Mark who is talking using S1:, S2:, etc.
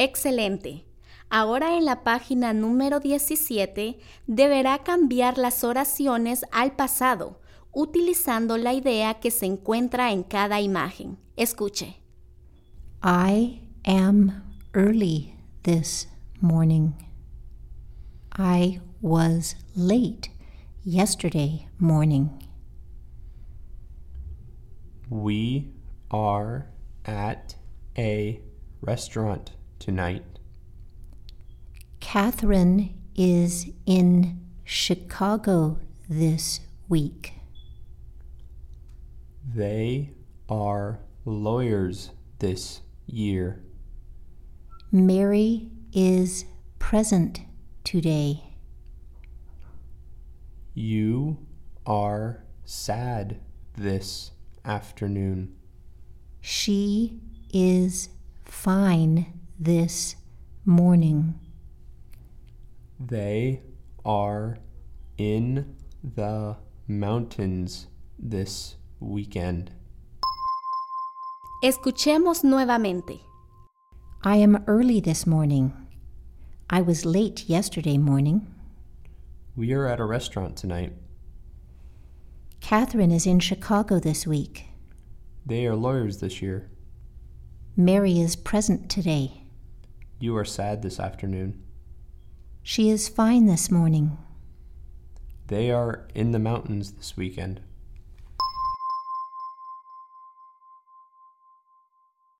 S1: Excelente. Ahora en la página número 17 deberá cambiar las oraciones al pasado, utilizando la idea que se encuentra en cada imagen. Escuche.
S2: I am early this morning. I was late yesterday morning.
S3: We are at a restaurant tonight.
S2: Catherine is in Chicago this week.
S3: They are lawyers this year.
S2: Mary is present today.
S3: You are sad this afternoon.
S2: She is fine this morning.
S3: They are in the mountains this weekend.
S1: Escuchemos nuevamente.
S2: I am early this morning. I was late yesterday morning.
S3: We are at a restaurant tonight.
S2: Catherine is in Chicago this week.
S3: They are lawyers this year.
S2: Mary is present today.
S3: You are sad this afternoon.
S2: She is fine this morning.
S3: They are in the mountains this weekend.